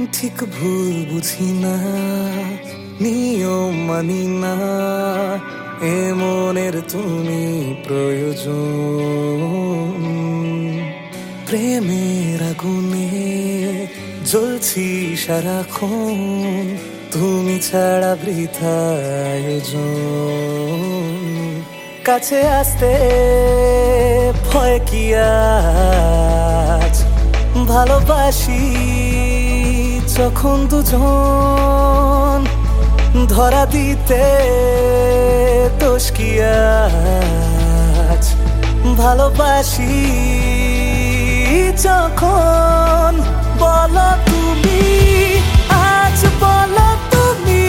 ঠিক ভুল বুঝি না, নিয়ম মানি না, এ মনের তুমি প্রয়োজন। প্রেমের আগুনে জ্বলছি সারাক্ষণ, তুমি ছাড়া বৃথা আয়োজন। কাছে আসতে ভয় কি আজ, ভালোবাসি যখন দুজন, ধরা দিতে দোষ কি আজ। ভালোবাসি যখন, বলো তুমি আজ, বলো তুমি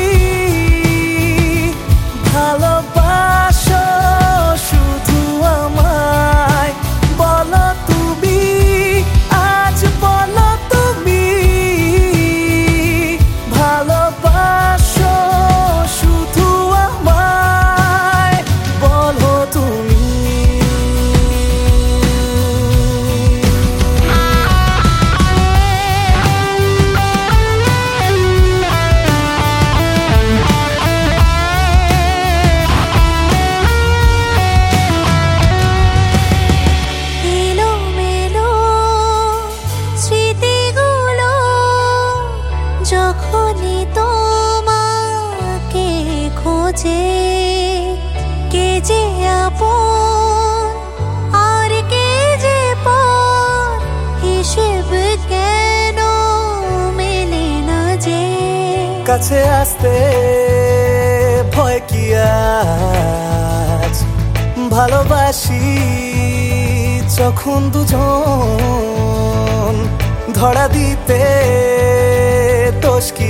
ভালোবাসো শুধু আমায়। বলো তুমি আজ, বলো তুমি ভালোবাসো শুধু আমায়। বলো তুমি। যখনই তোমাকে খোঁজে, কে যে আপন আর কে যে পর, হিসেব কেন মেলে না যে। কাছে আসতে ভয় কি আজ, ভালোবাসি যখন দুজন, ধরা দিতে দোষ কি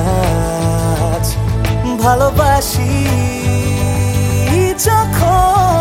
আজ। ভালোবাসি যখন